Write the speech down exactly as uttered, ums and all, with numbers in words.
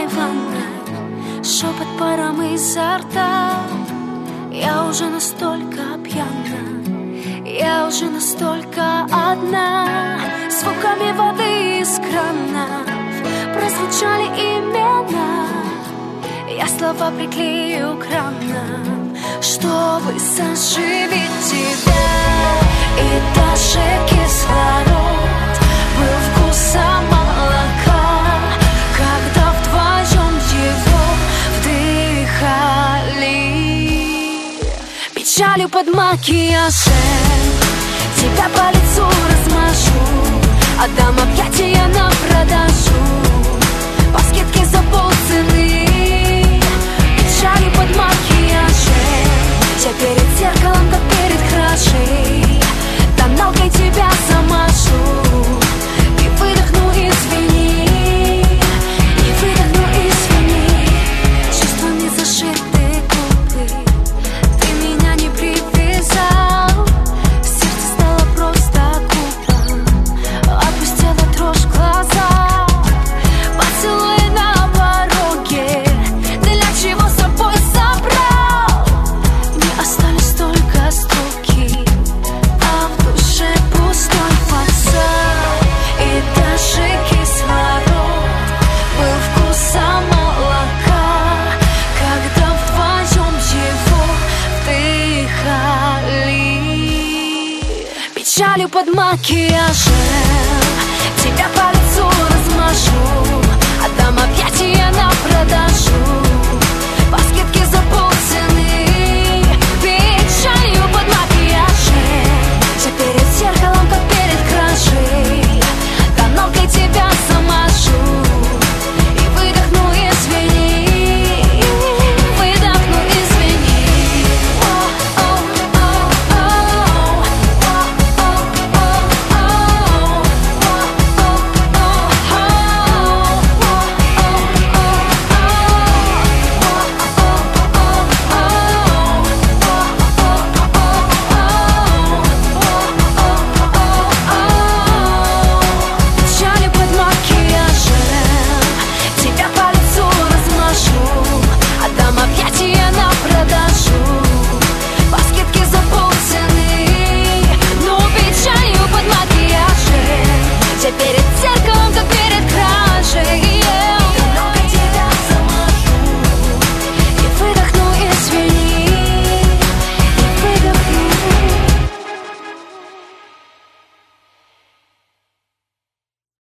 холодной ванной, шепот паром изо рта. Я уже настолько пьяна, я уже настолько одна. Звуками воды из кранов прозвучали имена. Я слова приклею к ранам, чтобы заживить тебя. И даже кислород был вкусом молока, когда вдвоем его вдыхали. Печалью под макияжем тебя по лицу размажу, отдам объятия на продажу по скидке за полцены. Печалью под макияжем я перед зеркалом, как перед кражей, тоналкой тебя замажу и выдохну, извини, и выдохну, извини. Чувства не зашиты губы, ты меня не привязал. Сердце стало просто куклом, отпустила дрожь в глазах. Поцелуй на пороге, для чего с собой забрал? Не остались только стуки, а в душе пустой фасад. И даже кислород был вкусом молока, когда вдвоем его вдыхали. Печалью под макияжем тебя по лицу размажу, отдам объятия на